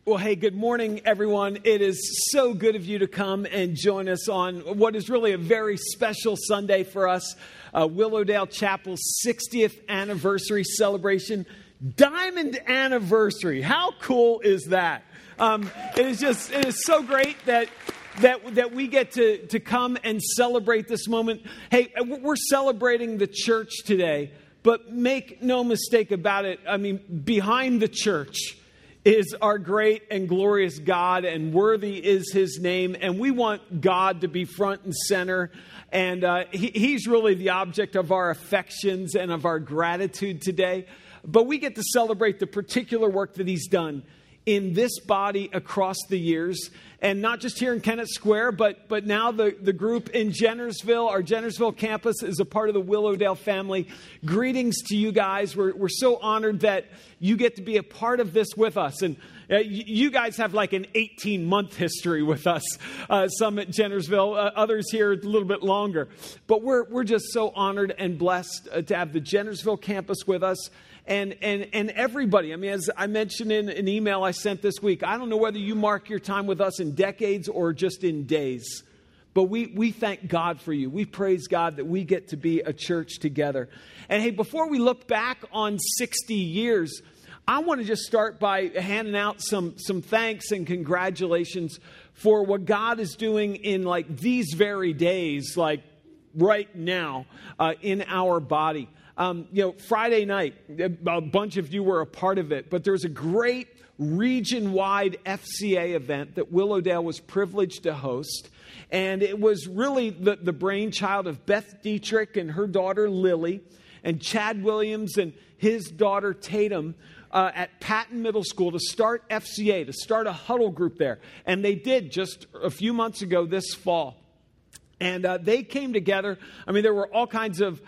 Well, hey, good morning, everyone. It is so good of you to come and join us on what is really a very special Sunday for us, Willowdale Chapel's 60th anniversary celebration. Diamond anniversary. How cool is that? It is so great that we get to come and celebrate this moment. Hey, we're celebrating the church today, but make no mistake about it. I mean, behind the church is our great and glorious God, and worthy is his name. And we want God to be front and center. And he's really the object of our affections and of our gratitude today. But we get to celebrate the particular work that he's done in this body across the years. And not just here in Kennett Square, but now the group in Jennersville, our Jennersville campus, is a part of the Willowdale family. Greetings to you guys. We're so honored that you get to be a part of this with us. And you guys have like an 18-month history with us, some at Jennersville, others here a little bit longer. But we're just so honored and blessed to have the Jennersville campus with us. And everybody, I mean, as I mentioned in an email I sent this week, I don't know whether you mark your time with us in decades or just in days, but we thank God for you. We praise God that we get to be a church together. And hey, before we look back on 60 years, I want to just start by handing out some thanks and congratulations for what God is doing in like these very days, like right now, in our body. Friday night, a bunch of you were a part of it, but there's a great region-wide FCA event that Willowdale was privileged to host. And it was really the brainchild of Beth Dietrich and her daughter Lily, and Chad Williams and his daughter Tatum at Patton Middle School to start FCA, to start a huddle group there. And they did just a few months ago this fall. And they came together. I mean, there were all kinds of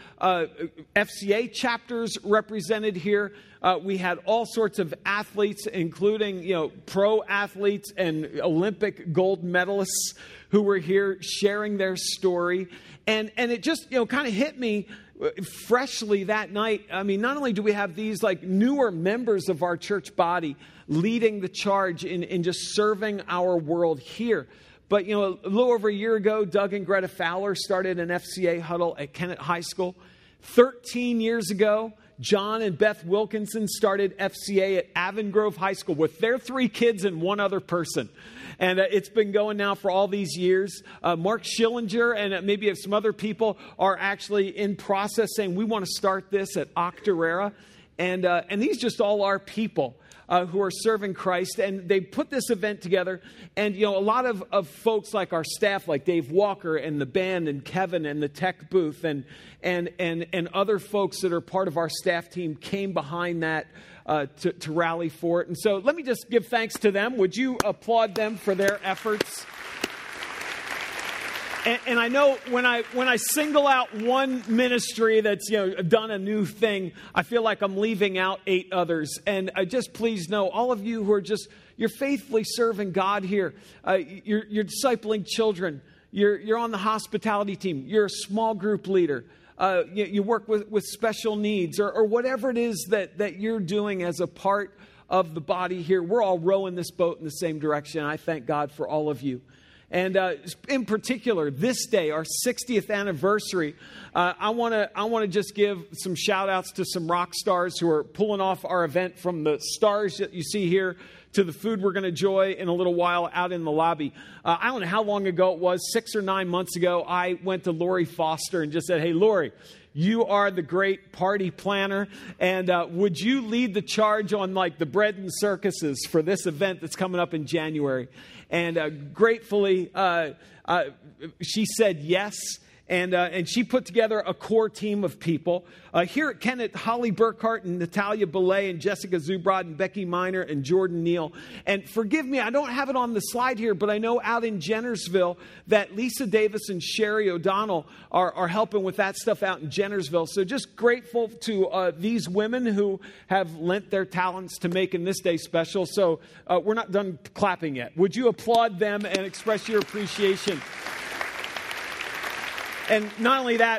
FCA chapters represented here. We had all sorts of athletes, including, pro athletes and Olympic gold medalists who were here sharing their story. And it just, kind of hit me freshly that night. I mean, not only do we have these like newer members of our church body leading the charge in just serving our world here, but, a little over a year ago, Doug and Greta Fowler started an FCA huddle at Kennett High School. 13 years ago, John and Beth Wilkinson started FCA at Avongrove High School with their 3 kids and one other person. And it's been going now for all these years. Mark Schillinger and maybe some other people are actually in process saying, we want to start this at Octorara. And these just all are people who are serving Christ, and they put this event together. And, a lot of folks like our staff, like Dave Walker and the band and Kevin and the tech booth and other folks that are part of our staff team came behind that to rally for it. And so let me just give thanks to them. Would you applaud them for their efforts? And I know when I single out one ministry that's done a new thing, I feel like I'm leaving out 8 others. And just please know, all of you who are you're faithfully serving God here. You're discipling children. You're on the hospitality team. You're a small group leader. You work with special needs or whatever it is that you're doing as a part of the body here. We're all rowing this boat in the same direction. I thank God for all of you. And in particular, this day, our 60th anniversary, I want to just give some shout outs to some rock stars who are pulling off our event, from the stars that you see here to the food we're going to enjoy in a little while out in the lobby. I don't know how long ago it was, 6 or 9 months ago, I went to Lori Foster and just said, hey, Lori, you are the great party planner, and would you lead the charge on like the bread and circuses for this event that's coming up in January? And gratefully, she said yes. And she put together a core team of people. Here at Kennett, Holly Burkhart and Natalia Belay and Jessica Zubrod and Becky Miner and Jordan Neal. And forgive me, I don't have it on the slide here, but I know out in Jennersville that Lisa Davis and Sherry O'Donnell are helping with that stuff out in Jennersville. So just grateful to these women who have lent their talents to making this day special. So we're not done clapping yet. Would you applaud them and express your appreciation? And not only that,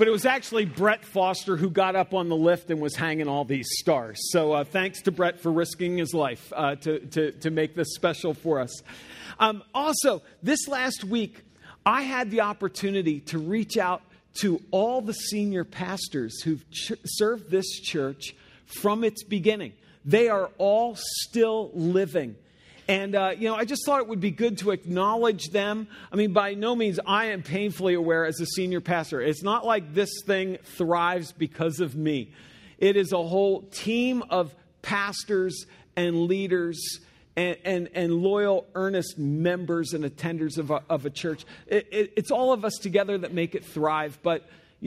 But it was actually Brett Foster who got up on the lift and was hanging all these stars. So thanks to Brett for risking his life to make this special for us. Also, this last week, I had the opportunity to reach out to all the senior pastors who've served this church from its beginning. They are all still living. And, I just thought it would be good to acknowledge them. I mean, by no means, I am painfully aware as a senior pastor. It's not like this thing thrives because of me. It is a whole team of pastors and leaders and loyal, earnest members and attenders of a church. It's all of us together that make it thrive. But,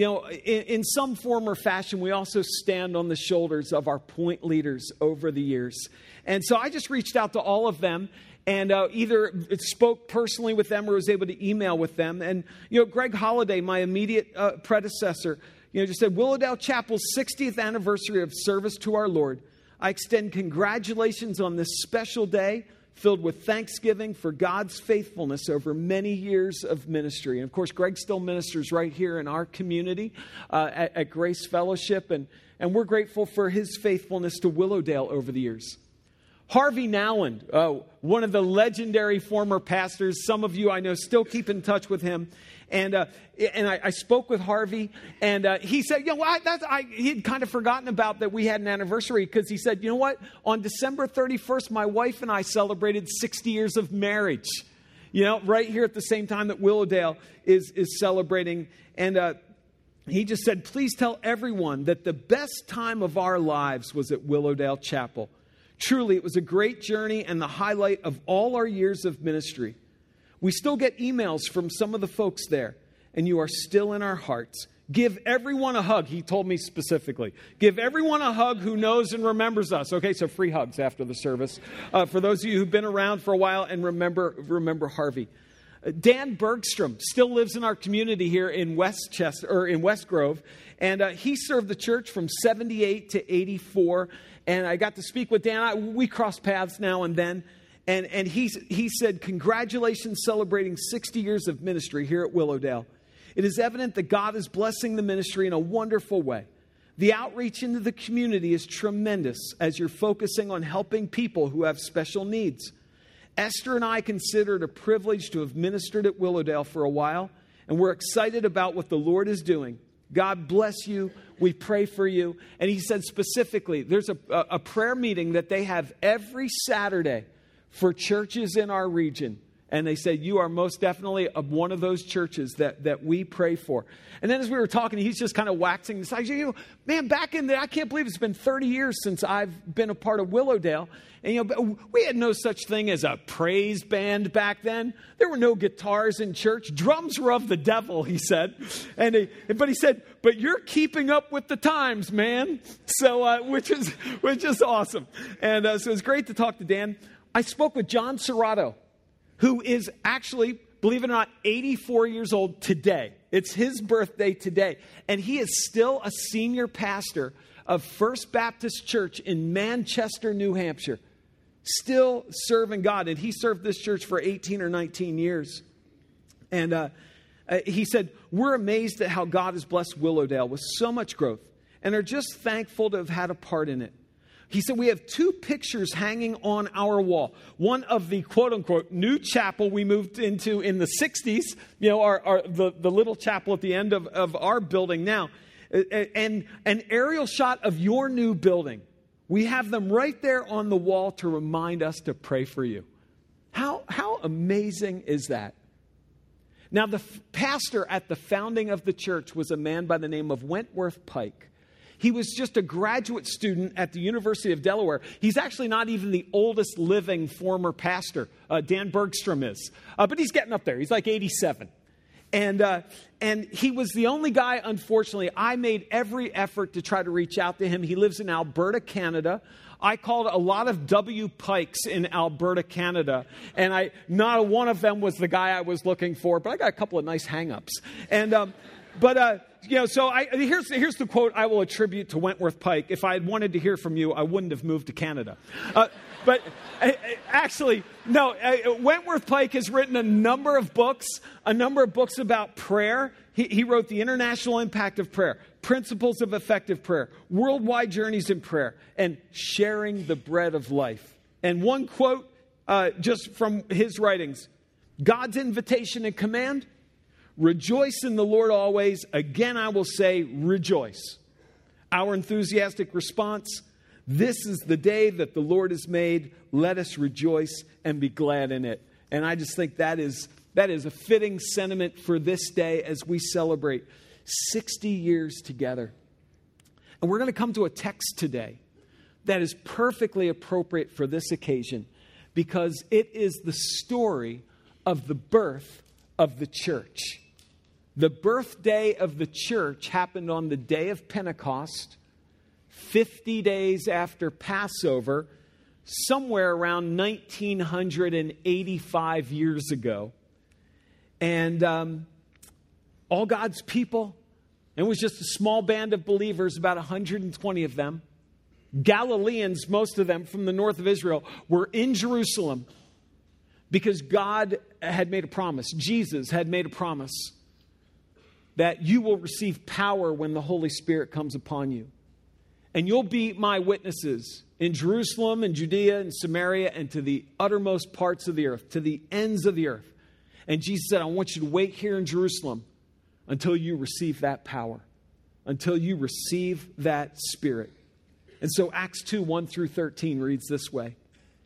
in some form or fashion, we also stand on the shoulders of our point leaders over the years. And so I just reached out to all of them and either spoke personally with them or was able to email with them. And, Greg Holliday, my immediate predecessor, just said, Willowdale Chapel's 60th anniversary of service to our Lord. I extend congratulations on this special day filled with thanksgiving for God's faithfulness over many years of ministry. And of course, Greg still ministers right here in our community at Grace Fellowship. And we're grateful for his faithfulness to Willowdale over the years. Harvey Nowland, one of the legendary former pastors. Some of you I know still keep in touch with him. And I spoke with Harvey, and he said, he had kind of forgotten about that we had an anniversary, because he said, on December 31st, my wife and I celebrated 60 years of marriage, right here at the same time that Willowdale is celebrating. And he just said, please tell everyone that the best time of our lives was at Willowdale Chapel. Truly, it was a great journey and the highlight of all our years of ministry. We still get emails from some of the folks there, and you are still in our hearts. Give everyone a hug, he told me specifically. Give everyone a hug who knows and remembers us. Okay, so free hugs after the service. For those of you who've been around for a while and remember Harvey. Dan Bergstrom still lives in our community here in Westchester, or in West Grove, and he served the church from 78 to 84. And I got to speak with Dan. We cross paths now and then. And he said, congratulations celebrating 60 years of ministry here at Willowdale. It is evident that God is blessing the ministry in a wonderful way. The outreach into the community is tremendous as you're focusing on helping people who have special needs. Esther and I consider it a privilege to have ministered at Willowdale for a while, and we're excited about what the Lord is doing. God bless you. We pray for you. And he said specifically, there's a prayer meeting that they have every Saturday for churches in our region. And they said, you are most definitely one of those churches that we pray for. And then as we were talking, he's just kind of waxing the sides. Man, back in there, I can't believe it's been 30 years since I've been a part of Willowdale. And, we had no such thing as a praise band back then. There were no guitars in church. Drums were of the devil, he said. But he said, but you're keeping up with the times, man. So, which is awesome. And so it's great to talk to Dan. I spoke with John Serrato, who is actually, believe it or not, 84 years old today. It's his birthday today. And he is still a senior pastor of First Baptist Church in Manchester, New Hampshire. Still serving God. And he served this church for 18 or 19 years. And he said, we're amazed at how God has blessed Willowdale with so much growth and are just thankful to have had a part in it. He said, we have two pictures hanging on our wall. One of the quote-unquote new chapel we moved into in the 60s, the little chapel at the end of our building now, and an aerial shot of your new building. We have them right there on the wall to remind us to pray for you. How amazing is that? Now, the pastor at the founding of the church was a man by the name of Wentworth Pike. He was just a graduate student at the University of Delaware. He's actually not even the oldest living former pastor. Dan Bergstrom is. But he's getting up there. He's like 87. And he was the only guy, unfortunately. I made every effort to try to reach out to him. He lives in Alberta, Canada. I called a lot of W. Pikes in Alberta, Canada. And not one of them was the guy I was looking for. But I got a couple of nice hang-ups. here's the quote I will attribute to Wentworth Pike. If I had wanted to hear from you, I wouldn't have moved to Canada. Wentworth Pike has written a number of books about prayer. He wrote The International Impact of Prayer, Principles of Effective Prayer, Worldwide Journeys in Prayer, and Sharing the Bread of Life. And one quote just from his writings, God's invitation and command, rejoice in the Lord always. Again, I will say, rejoice. Our enthusiastic response, this is the day that the Lord has made. Let us rejoice and be glad in it. And I just think that is a fitting sentiment for this day as we celebrate 60 years together. And we're going to come to a text today that is perfectly appropriate for this occasion because it is the story of the birth of the church. The birthday of the church happened on the day of Pentecost, 50 days after Passover, somewhere around 1985 years ago. And all God's people, it was just a small band of believers, about 120 of them. Galileans, most of them from the north of Israel, were in Jerusalem because God had made a promise. Jesus had made a promise that you will receive power when the Holy Spirit comes upon you. And you'll be my witnesses in Jerusalem and Judea and Samaria and to the uttermost parts of the earth, to the ends of the earth. And Jesus said, I want you to wait here in Jerusalem until you receive that power, until you receive that Spirit. And so Acts 2, 1 through 13 reads this way.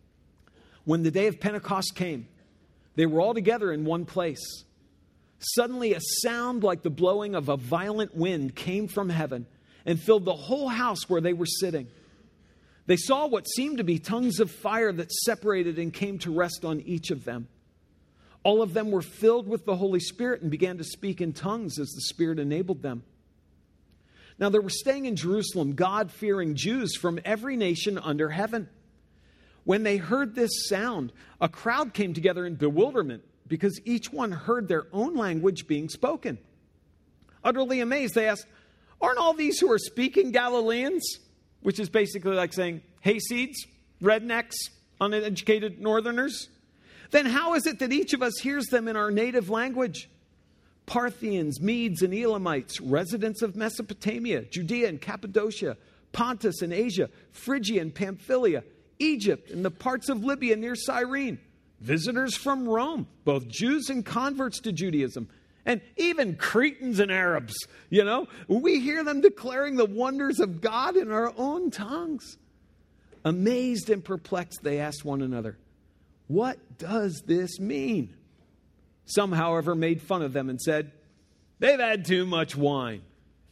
When the day of Pentecost came, they were all together in one place. Suddenly a sound like the blowing of a violent wind came from heaven and filled the whole house where they were sitting. They saw what seemed to be tongues of fire that separated and came to rest on each of them. All of them were filled with the Holy Spirit and began to speak in tongues as the Spirit enabled them. Now there were staying in Jerusalem God-fearing Jews from every nation under heaven. When they heard this sound, a crowd came together in bewilderment because each one heard their own language being spoken. Utterly amazed, they asked, aren't all these who are speaking Galileans? Which is basically like saying, hayseeds, rednecks, uneducated northerners. Then how is it that each of us hears them in our native language? Parthians, Medes, and Elamites, residents of Mesopotamia, Judea and Cappadocia, Pontus and Asia, Phrygia and Pamphylia, Egypt and the parts of Libya near Cyrene, visitors from Rome, both Jews and converts to Judaism, and even Cretans and Arabs. You know, we hear them declaring the wonders of God in our own tongues. Amazed and perplexed, they asked one another, what does this mean? Some, however, made fun of them and said, they've had too much wine.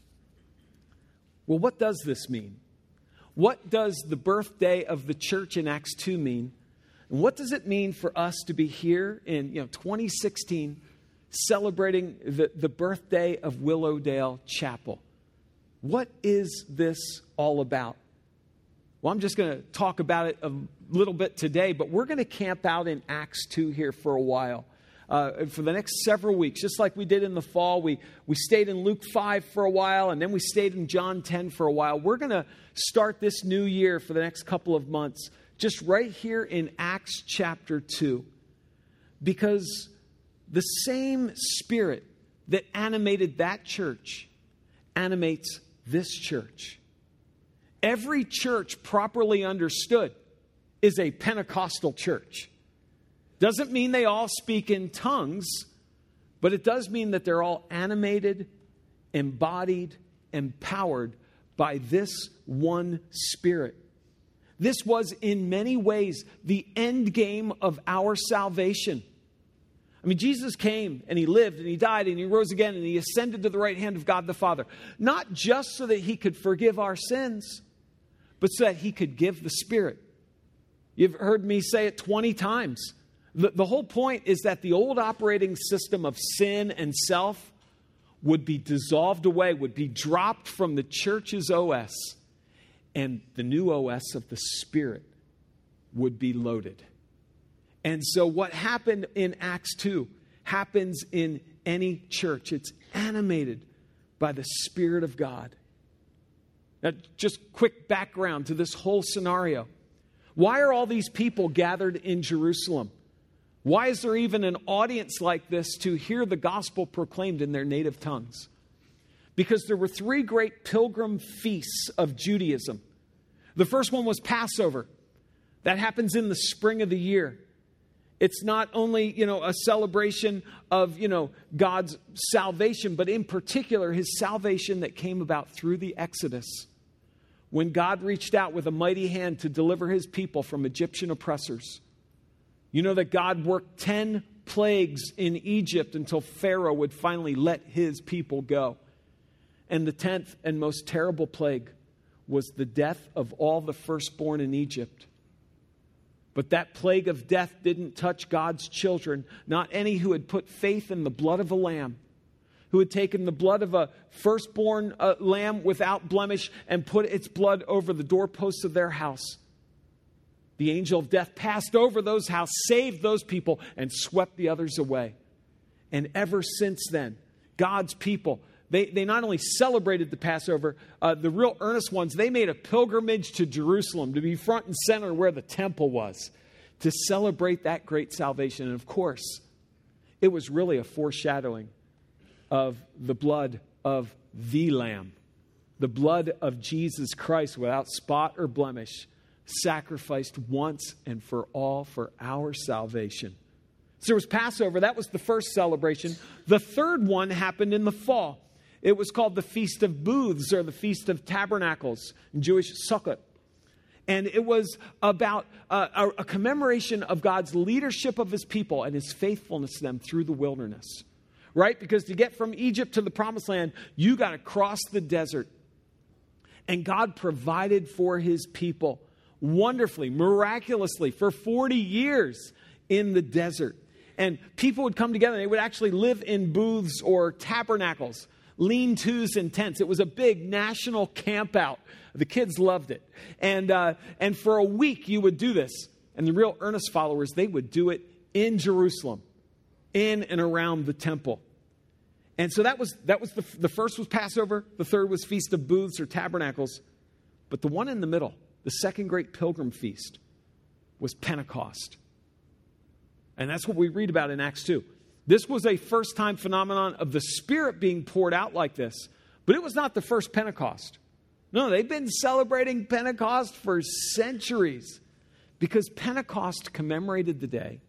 Well, what does this mean? What does the birthday of the church in Acts 2 mean? And what does it mean for us to be here in 2016 celebrating the birthday of Willowdale Chapel? What is this all about? Well, I'm just going to talk about it a little bit today, but we're going to camp out in Acts 2 here for a while. For the next several weeks, just like we did in the fall. We stayed in Luke 5 for a while, and then we stayed in John 10 for a while. We're going to start this new year for the next couple of months just right here in Acts chapter 2. Because the same Spirit that animated that church animates this church. Every church properly understood is a Pentecostal church. Doesn't mean they all speak in tongues, but it does mean that they're all animated, embodied, empowered by this one Spirit. This was in many ways the end game of our salvation. I mean, Jesus came and he lived and he died and he rose again and he ascended to the right hand of God the Father. Not just so that he could forgive our sins, but so that he could give the Spirit. You've heard me say it 20 times. The whole point is that the old operating system of sin and self would be dissolved away, would be dropped from the church's OS, and the new OS of the Spirit would be loaded. And so what happened in Acts 2 happens in any church. It's animated by the Spirit of God. Now, just quick background to this whole scenario. Why are all these people gathered in Jerusalem? Why is there even an audience like this to hear the gospel proclaimed in their native tongues? Because there were 3 great pilgrim feasts of Judaism. The first one was Passover. That happens in the spring of the year. It's not only, a celebration of, God's salvation, but in particular, his salvation that came about through the Exodus. When God reached out with a mighty hand to deliver his people from Egyptian oppressors. You know that God worked 10 plagues in Egypt until Pharaoh would finally let his people go. And the 10th and most terrible plague was the death of all the firstborn in Egypt. But that plague of death didn't touch God's children, not any who had put faith in the blood of a lamb, who had taken the blood of a firstborn lamb without blemish and put its blood over the doorposts of their house. The angel of death passed over those houses, saved those people, and swept the others away. And ever since then, God's people, they not only celebrated the Passover, the real earnest ones, they made a pilgrimage to Jerusalem to be front and center where the temple was, to celebrate that great salvation. And of course, it was really a foreshadowing of the blood of the Lamb, the blood of Jesus Christ without spot or blemish, sacrificed once and for all for our salvation. So there was Passover. That was the first celebration. The third one happened in the fall. It was called the Feast of Booths, or the Feast of Tabernacles, in Jewish Sukkot. And it was about a commemoration of God's leadership of his people and his faithfulness to them through the wilderness. Right? Because to get from Egypt to the Promised Land, you got to cross the desert. And God provided for his people wonderfully, miraculously, for 40 years in the desert. And people would come together. They would actually live in booths or tabernacles, lean-tos and tents. It was a big national camp out. The kids loved it. And for a week, you would do this. And the real earnest followers, they would do it in Jerusalem, in and around the temple. And so that was the first was Passover. The third was Feast of Booths or Tabernacles. But the one in the middle, the second great pilgrim feast, was Pentecost. And that's what we read about in Acts 2. This was a first-time phenomenon of the Spirit being poured out like this. But it was not the first Pentecost. No, they've been celebrating Pentecost for centuries. Because Pentecost commemorated the day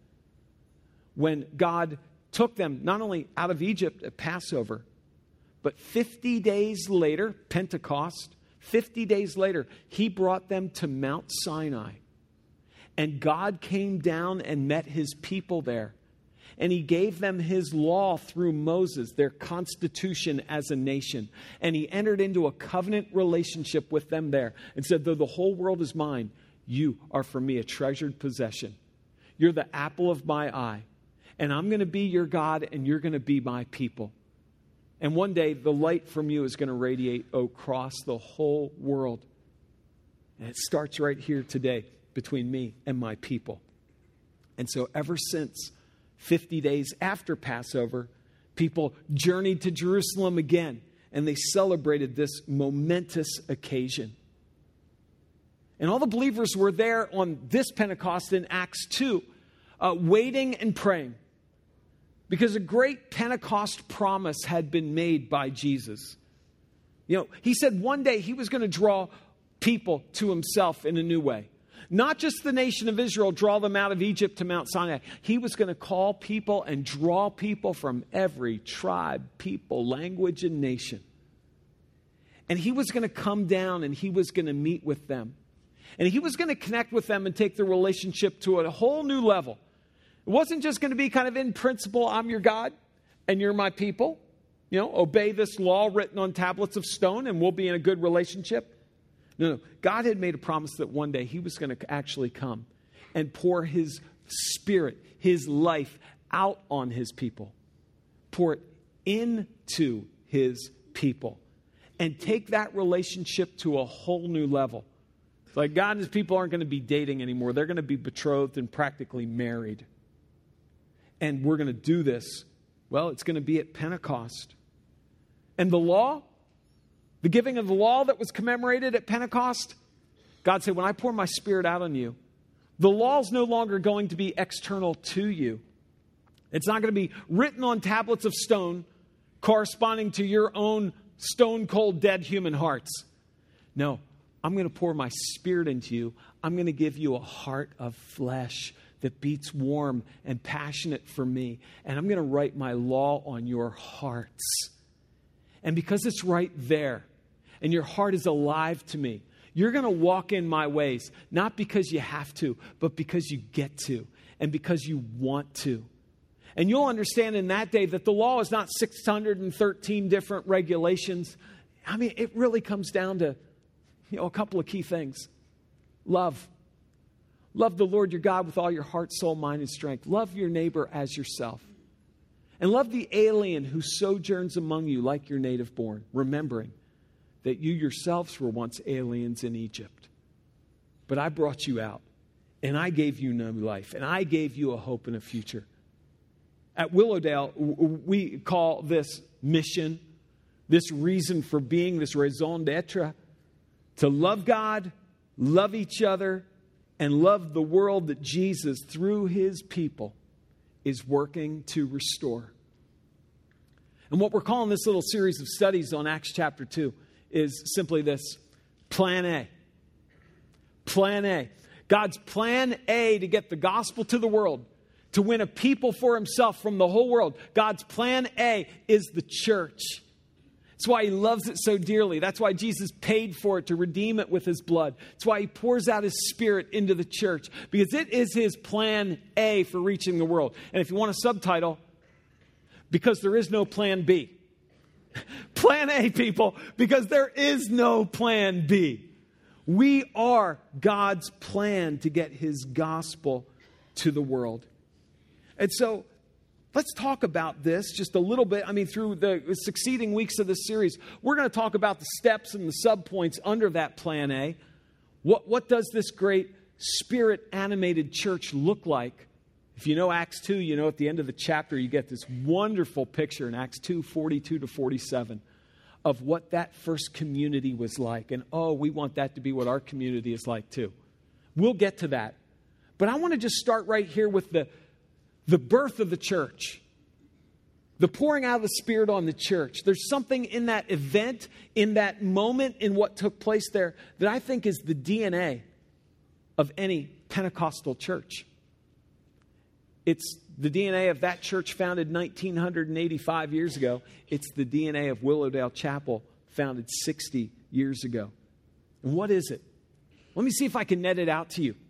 when God took them not only out of Egypt at Passover, but 50 days later, Pentecost, 50 days later, he brought them to Mount Sinai. And God came down and met his people there. And he gave them his law through Moses, their constitution as a nation. And he entered into a covenant relationship with them there and said, though the whole world is mine, you are for me a treasured possession. You're the apple of my eye. And I'm going to be your God, and you're going to be my people. And one day, the light from you is going to radiate across the whole world. And it starts right here today between me and my people. And so ever since 50 days after Passover, people journeyed to Jerusalem again, and they celebrated this momentous occasion. And all the believers were there on this Pentecost in Acts 2, waiting and praying. Because a great Pentecost promise had been made by Jesus. He said one day he was going to draw people to himself in a new way. Not just the nation of Israel, draw them out of Egypt to Mount Sinai. He was going to call people and draw people from every tribe, people, language, and nation. And he was going to come down and he was going to meet with them. And he was going to connect with them and take the relationship to a whole new level. It wasn't just going to be kind of in principle, I'm your God and you're my people. Obey this law written on tablets of stone and we'll be in a good relationship. No. God had made a promise that one day he was going to actually come and pour his Spirit, his life out on his people. Pour it into his people. And take that relationship to a whole new level. It's like God and his people aren't going to be dating anymore. They're going to be betrothed and practically married. And we're going to do this. Well, it's going to be at Pentecost. And the law, The giving of the law that was commemorated at Pentecost, God said, when I pour my Spirit out on you, the law is no longer going to be external to you. It's not going to be written on tablets of stone corresponding to your own stone-cold dead human hearts. No, I'm going to pour my Spirit into you. I'm going to give you a heart of flesh that beats warm and passionate for me. And I'm going to write my law on your hearts. And because it's right there, and your heart is alive to me, you're going to walk in my ways, not because you have to, but because you get to, and because you want to. And you'll understand in that day that the law is not 613 different regulations. I mean, it really comes down to, a couple of key things. Love. Love the Lord your God with all your heart, soul, mind, and strength. Love your neighbor as yourself. And love the alien who sojourns among you like your native born, remembering that you yourselves were once aliens in Egypt. But I brought you out, and I gave you new life, and I gave you a hope and a future. At Willowdale, we call this mission, this reason for being, this raison d'etre, to love God, love each other, and love the world that Jesus, through his people, is working to restore. And what we're calling this little series of studies on Acts chapter 2 is simply this: Plan A. Plan A. God's plan A to get the gospel to the world, to win a people for himself from the whole world. God's plan A is the church. That's why he loves it so dearly. That's why Jesus paid for it, to redeem it with his blood. That's why he pours out his Spirit into the church, because it is his plan A for reaching the world. And if you want a subtitle, because there is no plan B. Plan A, people, because there is no plan B. We are God's plan to get his gospel to the world. And so let's talk about this just a little bit. I mean, through the succeeding weeks of this series, we're going to talk about the steps and the subpoints under that plan A. What does this great Spirit-animated church look like? If you know Acts 2, you know at the end of the chapter, you get this wonderful picture in Acts 2, 42 to 47 of what that first community was like. And we want that to be what our community is like too. We'll get to that. But I want to just start right here with the birth of the church. The pouring out of the Spirit on the church. There's something in that event, in that moment, in what took place there, that I think is the DNA of any Pentecostal church. It's the DNA of that church founded 1985 years ago. It's the DNA of Willowdale Chapel founded 60 years ago. And what is it? Let me see if I can net it out to you.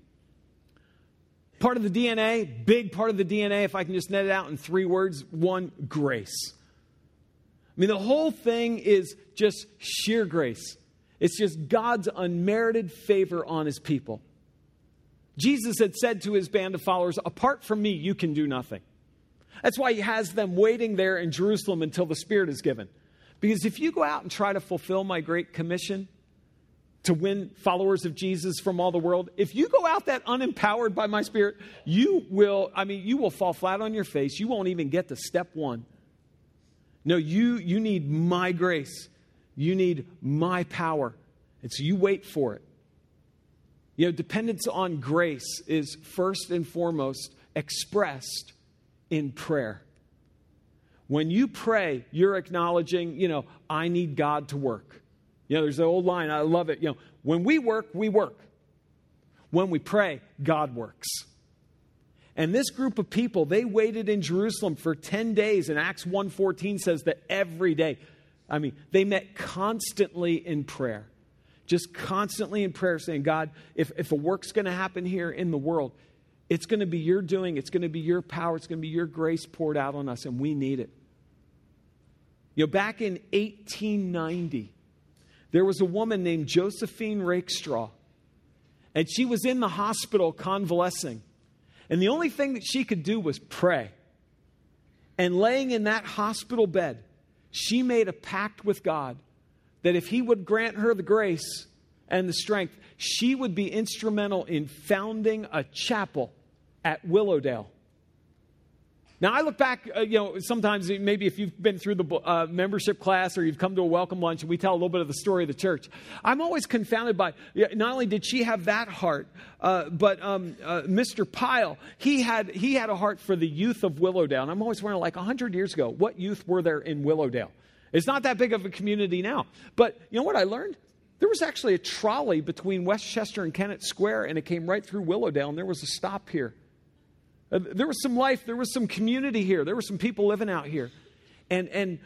Part of the DNA, big part of the DNA, if I can just net it out in 3 words. 1, grace. I mean, the whole thing is just sheer grace. It's just God's unmerited favor on his people. Jesus had said to his band of followers, apart from me, you can do nothing. That's why he has them waiting there in Jerusalem until the Spirit is given. Because if you go out and try to fulfill my great commission to win followers of Jesus from all the world, if you go out that unempowered by my Spirit, you will fall flat on your face. You won't even get to step 1. No, you need my grace. You need my power. And so you wait for it. Dependence on grace is first and foremost expressed in prayer. When you pray, you're acknowledging, I need God to work. There's an old line, I love it. When we work, we work. When we pray, God works. And this group of people, they waited in Jerusalem for 10 days. And Acts 1:14 says that every day, they met constantly in prayer. Just constantly in prayer saying, God, if a work's going to happen here in the world, it's going to be your doing. It's going to be your power. It's going to be your grace poured out on us, and we need it. Back in 1890, there was a woman named Josephine Rakestraw, and she was in the hospital convalescing. And the only thing that she could do was pray. And laying in that hospital bed, she made a pact with God that if he would grant her the grace and the strength, she would be instrumental in founding a chapel at Willowdale. Now, I look back, sometimes maybe if you've been through the membership class or you've come to a welcome lunch and we tell a little bit of the story of the church, I'm always confounded by, not only did she have that heart, but Mr. Pyle, he had a heart for the youth of Willowdale. And I'm always wondering, like 100 years ago, what youth were there in Willowdale? It's not that big of a community now. But you know what I learned? There was actually a trolley between Westchester and Kennett Square, and it came right through Willowdale, and there was a stop here. There was some life. There was some community here. There were some people living out here. And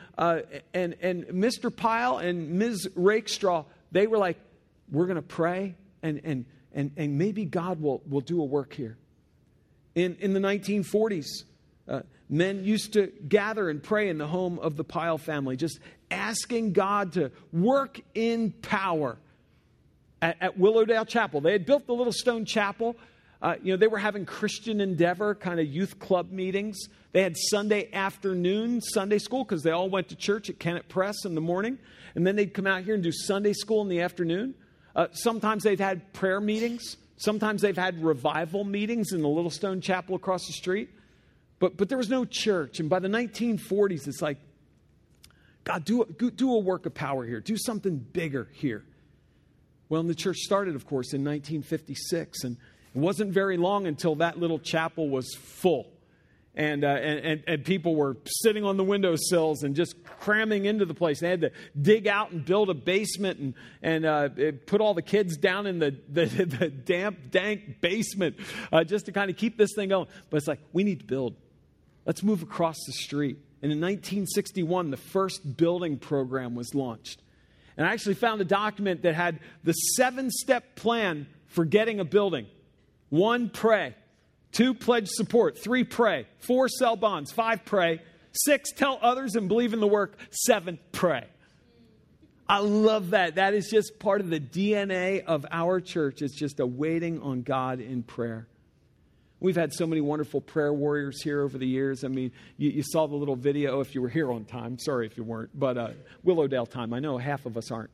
Mr. Pyle and Ms. Rakestraw, they were like, we're going to pray, and maybe God will do a work here. In the 1940s, men used to gather and pray in the home of the Pyle family, just asking God to work in power at Willowdale Chapel. They had built the little stone chapel. They were having Christian Endeavor kind of youth club meetings. They had Sunday afternoon Sunday school because they all went to church at Kennett Press in the morning. And then they'd come out here and do Sunday school in the afternoon. Sometimes they've had prayer meetings. Sometimes they've had revival meetings in the little stone chapel across the street. But there was no church. And by the 1940s, it's like, God, do a work of power here. Do something bigger here. Well, and the church started, of course, in 1956. And it wasn't very long until that little chapel was full. And people were sitting on the windowsills and just cramming into the place. They had to dig out and build a basement and put all the kids down in the damp, dank basement just to kind of keep this thing going. But it's like, we need to build. Let's move across the street. And in 1961, the first building program was launched. And I actually found a document that had the 7-step plan for getting a building. 1, pray. 2, pledge support. 3, pray. 4, sell bonds. 5, pray. 6, tell others and believe in the work. 7, pray. I love that. That is just part of the DNA of our church. It's just a waiting on God in prayer. We've had so many wonderful prayer warriors here over the years. I mean, you saw the little video if you were here on time. Sorry if you weren't, but Willowdale time. I know half of us aren't.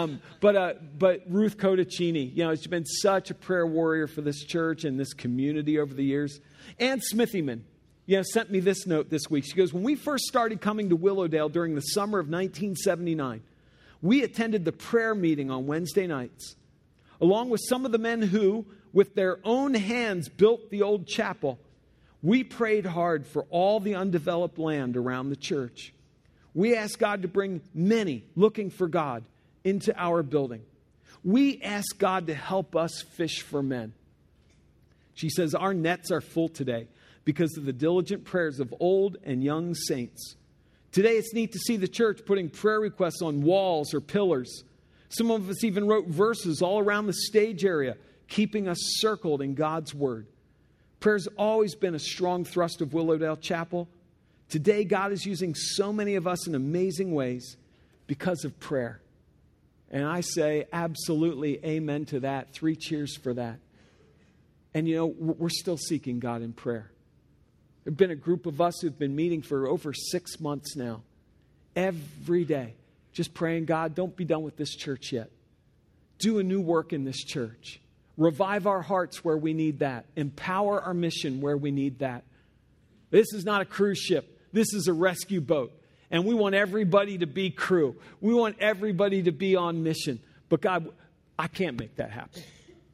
But Ruth Cotticini, has been such a prayer warrior for this church and this community over the years. Ann Smithyman, sent me this note this week. She goes, when we first started coming to Willowdale during the summer of 1979, we attended the prayer meeting on Wednesday nights, along with some of the men who, with their own hands, built the old chapel. We prayed hard for all the undeveloped land around the church. We asked God to bring many looking for God into our building. We asked God to help us fish for men. She says, our nets are full today because of the diligent prayers of old and young saints. Today, it's neat to see the church putting prayer requests on walls or pillars. Some of us even wrote verses all around the stage area, keeping us circled in God's Word. Prayer's always been a strong thrust of Willowdale Chapel. Today, God is using so many of us in amazing ways because of prayer. And I say absolutely amen to that. 3 cheers for that. And we're still seeking God in prayer. There have been a group of us who've been meeting for over 6 months now. Every day, just praying, God, don't be done with this church yet. Do a new work in this church. Revive our hearts where we need that. Empower our mission where we need that. This is not a cruise ship. This is a rescue boat. And we want everybody to be crew. We want everybody to be on mission. But God, I can't make that happen.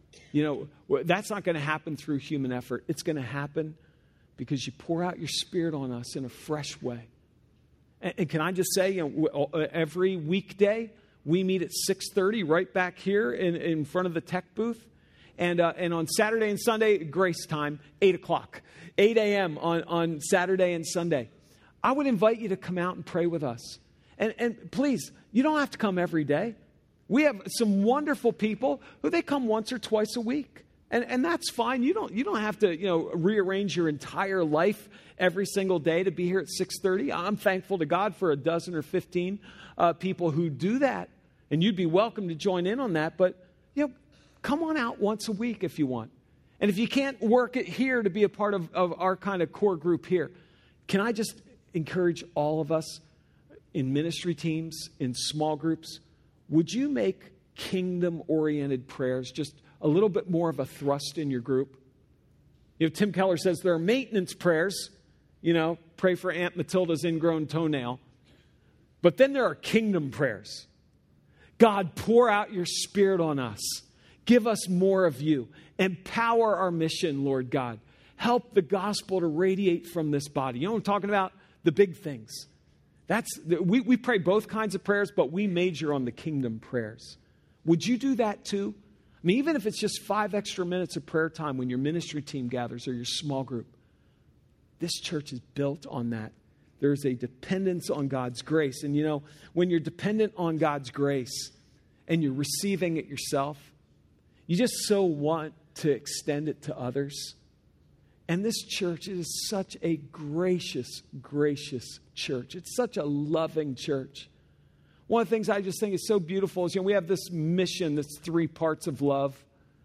That's not going to happen through human effort. It's going to happen because you pour out your Spirit on us in a fresh way. And can I just say, every weekday we meet at 6:30 right back here in front of the tech booth. And on Saturday and Sunday, grace time, 8 o'clock. 8 a.m. on Saturday and Sunday. I would invite you to come out and pray with us. And please, you don't have to come every day. We have some wonderful people who they come once or twice a week. And that's fine. You don't have to, rearrange your entire life every single day to be here at 6:30. I'm thankful to God for a dozen or 15 people who do that. And you'd be welcome to join in on that. But, come on out once a week if you want. And if you can't work it here to be a part of our kind of core group here, can I just encourage all of us in ministry teams, in small groups, would you make kingdom-oriented prayers just a little bit more of a thrust in your group? Tim Keller says there are maintenance prayers, pray for Aunt Matilda's ingrown toenail. But then there are kingdom prayers. God, pour out your Spirit on us. Give us more of you. Empower our mission, Lord God. Help the gospel to radiate from this body. You know what I'm talking about? The big things. We pray both kinds of prayers, but we major on the kingdom prayers. Would you do that too? I mean, even if it's just 5 extra minutes of prayer time when your ministry team gathers or your small group. This church is built on that. There's a dependence on God's grace. And when you're dependent on God's grace and you're receiving it yourself, you just so want to extend it to others. And this church is such a gracious, gracious church. It's such a loving church. One of the things I just think is so beautiful is, we have this mission, this 3 parts of love.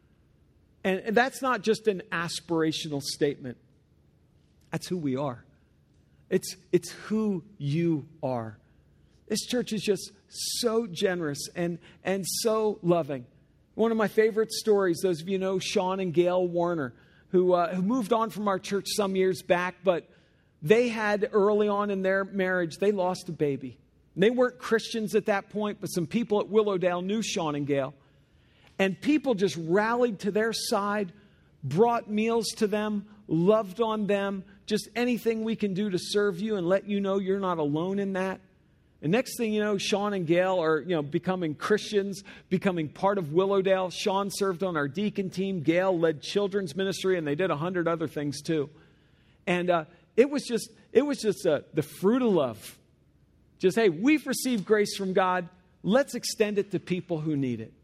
And that's not just an aspirational statement. That's who we are. It's who you are. This church is just so generous and so loving. One of my favorite stories, those of you know Sean and Gail Warner, who moved on from our church some years back, but they had early on in their marriage, they lost a baby. They weren't Christians at that point, but some people at Willowdale knew Sean and Gail. And people just rallied to their side, brought meals to them, loved on them, just anything we can do to serve you and let you know you're not alone in that. And next thing you know, Sean and Gail are, becoming Christians, becoming part of Willowdale. Sean served on our deacon team. Gail led children's ministry, and they did 100 other things too. And it was just the fruit of love. Just, hey, we've received grace from God. Let's extend it to people who need it.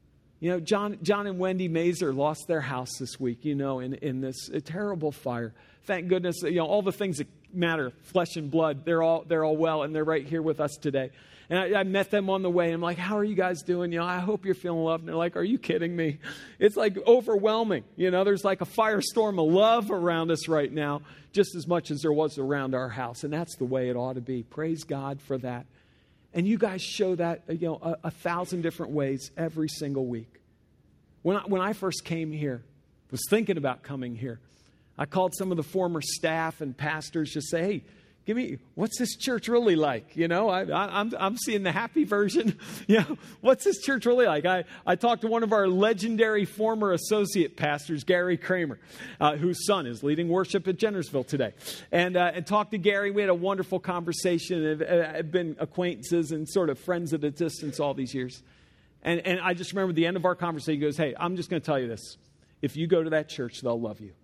John and Wendy Mazer lost their house this week, in this terrible fire. Thank goodness, all the things that matter, flesh and blood, they're all well, and they're right here with us today. And I met them on the way, and I'm like, how are you guys doing? I hope you're feeling loved. And they're like, are you kidding me? It's like overwhelming. There's like a firestorm of love around us right now, just as much as there was around our house. And that's the way it ought to be. Praise God for that. And you guys show that, 1,000 different ways every single week. When I first came here, was thinking about coming here, I called some of the former staff and pastors to say, hey, what's this church really like? I'm seeing the happy version. What's this church really like? I talked to one of our legendary former associate pastors, Gary Kramer, whose son is leading worship at Jennersville today. And talked to Gary. We had a wonderful conversation. And have been acquaintances and sort of friends at a distance all these years. And I just remember the end of our conversation, he goes, hey, I'm just going to tell you this. If you go to that church, they'll love you.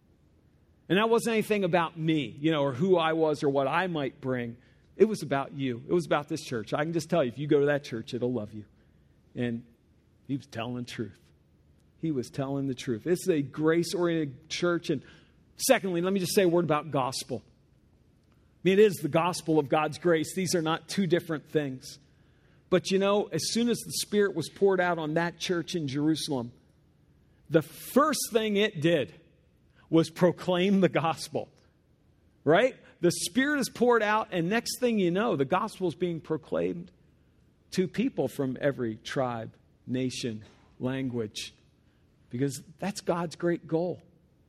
And that wasn't anything about me, or who I was or what I might bring. It was about you. It was about this church. I can just tell you, if you go to that church, it'll love you. And he was telling the truth. He was telling the truth. This is a grace-oriented church. And secondly, let me just say a word about gospel. I mean, it is the gospel of God's grace. These are not two different things. But as soon as the Spirit was poured out on that church in Jerusalem, the first thing it did was proclaim the gospel, right? The Spirit is poured out, and next thing you know, the gospel is being proclaimed to people from every tribe, nation, language, because that's God's great goal.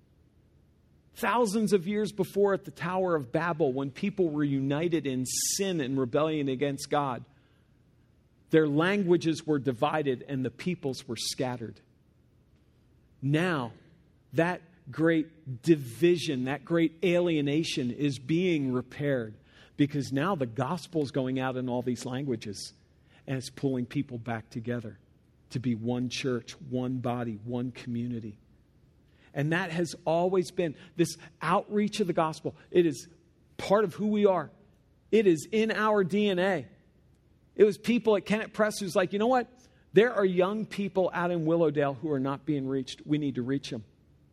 Thousands of years before at the Tower of Babel, when people were united in sin and rebellion against God, their languages were divided and the peoples were scattered. Now, that great division, that great alienation is being repaired because now the gospel is going out in all these languages and it's pulling people back together to be one church, one body, one community. And that has always been this outreach of the gospel. It is part of who we are. It is in our DNA. It was people at Kennett Press who's like, you know what? There are young people out in Willowdale who are not being reached. We need to reach them.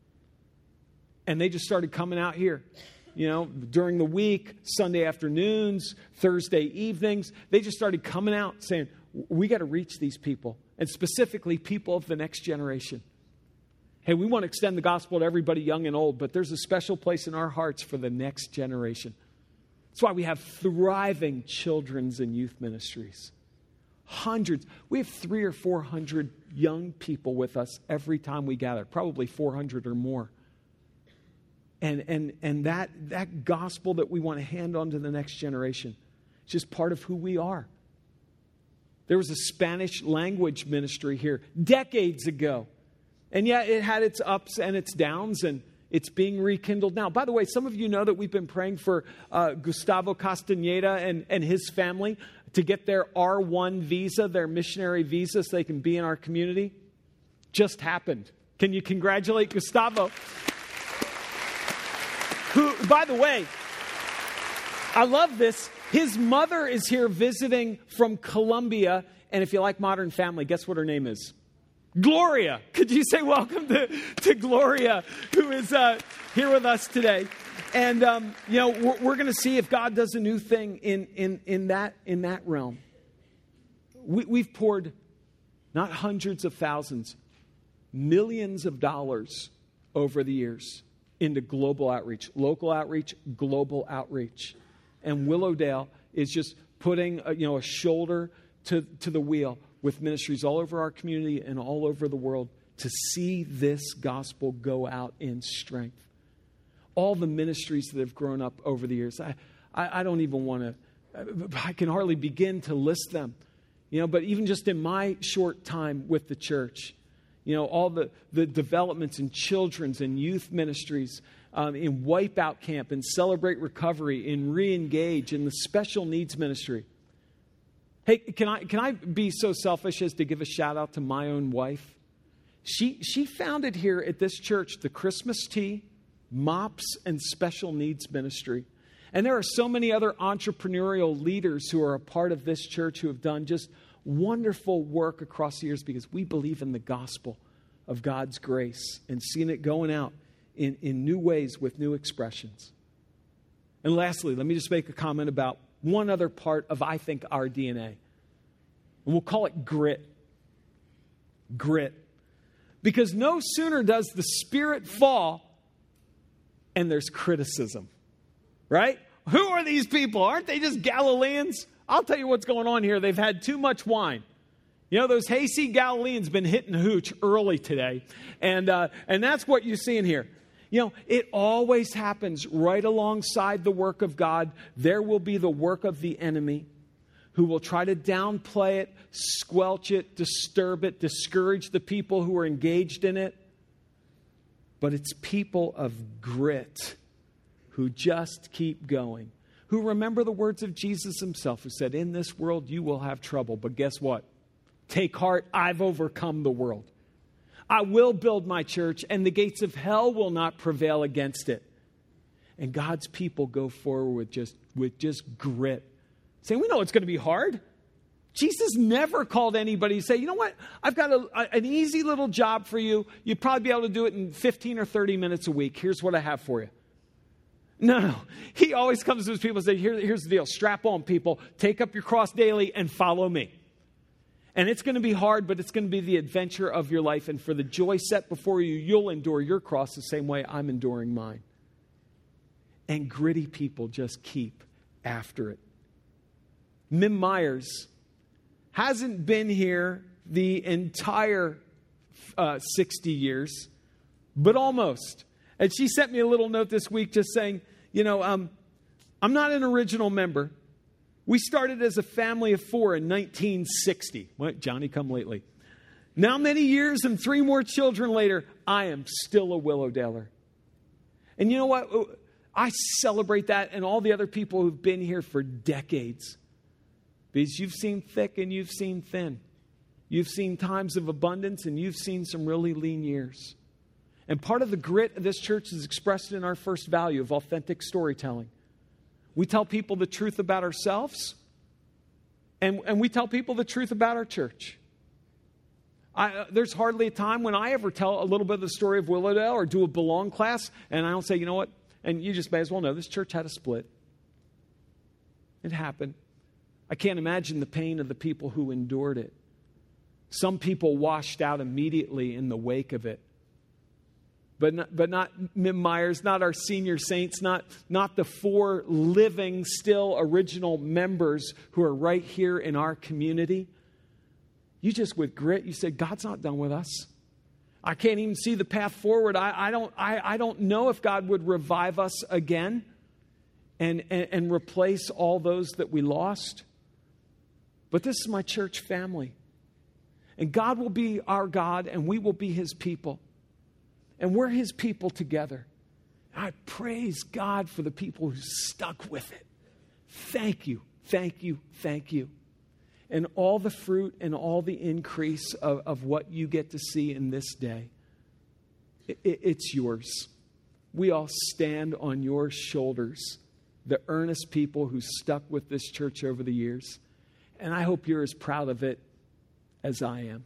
And they just started coming out here, during the week, Sunday afternoons, Thursday evenings. They just started coming out saying, we got to reach these people, and specifically people of the next generation. Hey, we want to extend the gospel to everybody young and old, but there's a special place in our hearts for the next generation. That's why we have thriving children's and youth ministries. Hundreds. We have 300 or 400 young people with us every time we gather, probably 400 or more. And that gospel that we want to hand on to the next generation, it's just part of who we are. There was a Spanish language ministry here decades ago. And yeah, it had its ups and its downs, and it's being rekindled now. By the way, some of you know that we've been praying for Gustavo Castañeda and his family to get their R1 visa, their missionary visa, so they can be in our community. Just happened. Can you congratulate Gustavo? Who, by the way, I love this. His mother is here visiting from Colombia. And if you like Modern Family, guess what her name is? Gloria. Could you say welcome to Gloria, who is here with us today? And, we're going to see if God does a new thing in that realm. We've poured not hundreds of thousands, millions of dollars over the years into global outreach, local outreach, global outreach. And Willowdale is just putting a shoulder to the wheel with ministries all over our community and all over the world to see this gospel go out in strength. All the ministries that have grown up over the years, I don't even want to, I can hardly begin to list them. But even just in my short time with the church, all the developments in children's and youth ministries, in Wipeout Camp, in Celebrate Recovery, in Re-Engage, in the special needs ministry. Hey, can I be so selfish as to give a shout out to my own wife? She founded here at this church the Christmas Tea, MOPS, and Special Needs Ministry. And there are so many other entrepreneurial leaders who are a part of this church who have done just wonderful work across the years because we believe in the gospel of God's grace and seeing it going out in new ways with new expressions. And lastly, let me just make a comment about one other part of, I think, our DNA. And we'll call it grit. Grit. Because no sooner does the Spirit fall and there's criticism. Right? Who are these people? Aren't they just Galileans? I'll tell you what's going on here. They've had too much wine. Those hayseed Galileans been hitting hooch early today. And that's what you're seeing here. It always happens right alongside the work of God. There will be the work of the enemy who will try to downplay it, squelch it, disturb it, discourage the people who are engaged in it. But it's people of grit who just keep going, who remember the words of Jesus himself, who said, in this world you will have trouble. But guess what? Take heart, I've overcome the world. I will build my church, and the gates of hell will not prevail against it. And God's people go forward with just grit, saying, we know it's going to be hard. Jesus never called anybody to say, you know what, I've got an easy little job for you. You'd probably be able to do it in 15 or 30 minutes a week. Here's what I have for you. No. He always comes to his people and says, here's the deal. Strap on, people. Take up your cross daily and follow me. And it's going to be hard, but it's going to be the adventure of your life. And for the joy set before you, you'll endure your cross the same way I'm enduring mine. And gritty people just keep after it. Mim Myers hasn't been here the entire 60 years, but almost. And she sent me a little note this week just saying, I'm not an original member. We started as a family of 4 in 1960. What, Johnny come lately? Now many years and 3 more children later, I am still a Willowdaler. And you know what? I celebrate that and all the other people who've been here for decades. Because you've seen thick and you've seen thin. You've seen times of abundance and you've seen some really lean years. And part of the grit of this church is expressed in our first value of authentic storytelling. We tell people the truth about ourselves, and we tell people the truth about our church. There's hardly a time when I ever tell a little bit of the story of Willowdale or do a belong class, and I don't say, you know what, and you just may as well know, this church had a split. It happened. I can't imagine the pain of the people who endured it. Some people washed out immediately in the wake of it. But not Mim Myers, not our senior saints, not the 4 living, still original members who are right here in our community. You just with grit, you said, God's not done with us. I can't even see the path forward. I don't know if God would revive us again and replace all those that we lost. But this is my church family. And God will be our God, and we will be His people. And we're His people together. I praise God for the people who stuck with it. Thank you, thank you, thank you. And all the fruit and all the increase of what you get to see in this day, it's yours. We all stand on your shoulders, the earnest people who stuck with this church over the years. And I hope you're as proud of it as I am.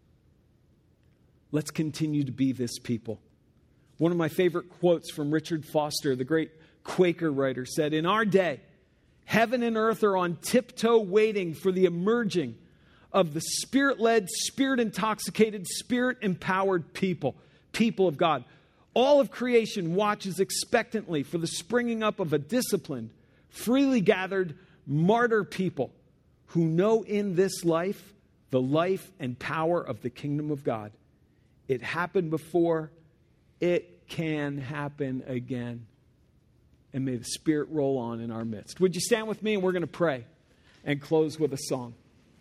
Let's continue to be this people. One of my favorite quotes from Richard Foster, the great Quaker writer, said, "In our day, heaven and earth are on tiptoe waiting for the emerging of the Spirit-led, Spirit-intoxicated, Spirit-empowered people of God. All of creation watches expectantly for the springing up of a disciplined, freely gathered martyr people who know in this life the life and power of the kingdom of God. It happened before, it can happen again. And may the Spirit roll on in our midst." Would you stand with me, and we're going to pray and close with a song.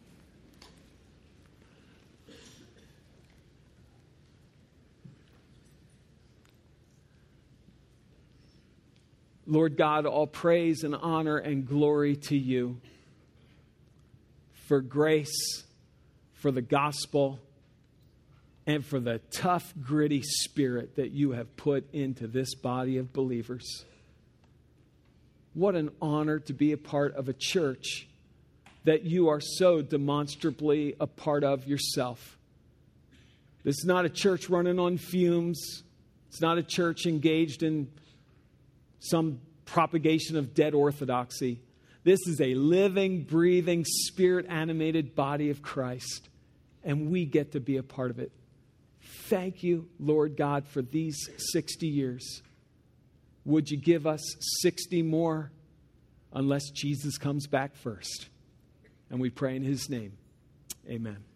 Lord God, all praise and honor and glory to you for grace, for the gospel, and for the tough, gritty spirit that you have put into this body of believers. What an honor to be a part of a church that you are so demonstrably a part of yourself. This is not a church running on fumes. It's not a church engaged in some propagation of dead orthodoxy. This is a living, breathing, Spirit-animated body of Christ, and we get to be a part of it. Thank you, Lord God, for these 60 years. Would you give us 60 more unless Jesus comes back first? And we pray in His name. Amen.